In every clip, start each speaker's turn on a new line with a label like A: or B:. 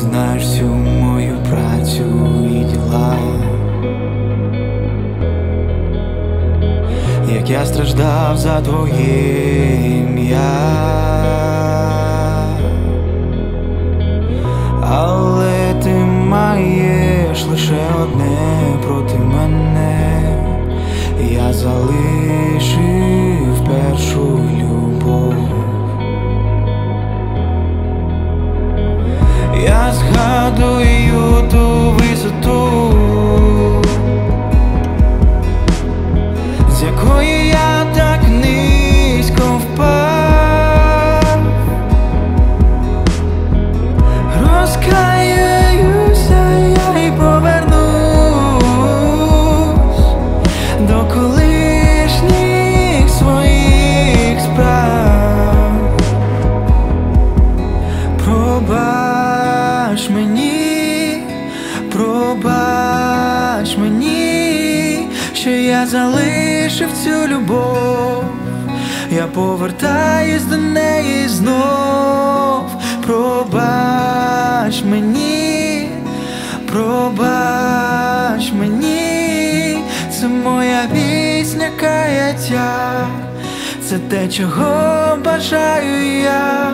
A: знаєш всю мою працю і діла, як я страждав за твоє ім'я, але ти маєш лише одне проти мене. Я залишив першу любов. Я згадую ту висоту, з якої я так низько впав. Розкаюся я і повернусь до колишніх своїх справ. Пробач мені, що я залишив цю любов. Я повертаюсь до неї знов. Пробач мені, це моя пісня каяття, це те, чого бажаю я.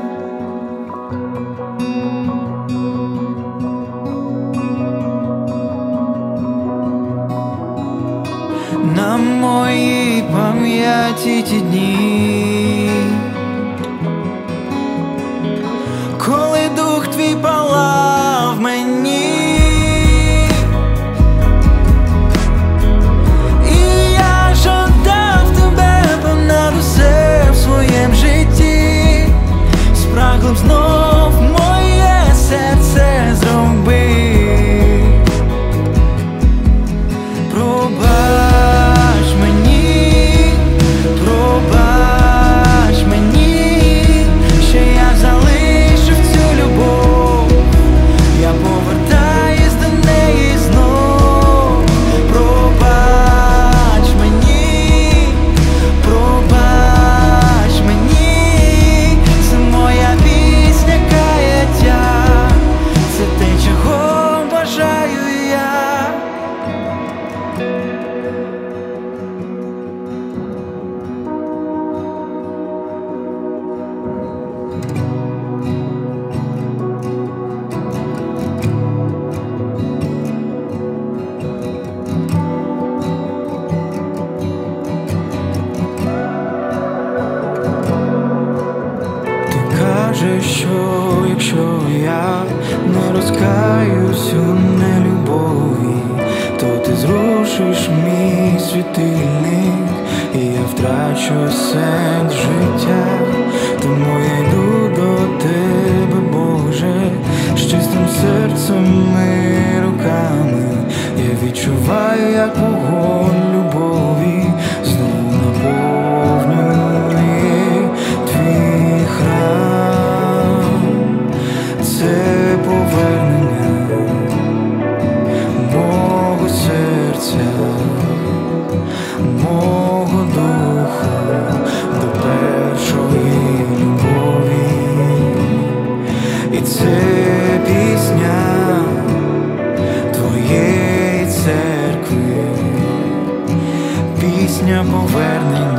A: На моїй пам'яті ті дні, коли дух твій палав мені, і я жадав тебе понад усе в своєму житті. Спраглим знов моє серце зроби. Що якщо я не розкаюсь у нелюбові, то ти зрушиш мій світильник, і я втрачу сенс життя. Тому я йду до тебе, Боже, з чистим серцем і руками. Я відчуваю, як вогонь любові знову наповнює твій храм. Це повернення мого серця, мого духу до першої любові. І це пісня твоєї церкви, пісня повернення.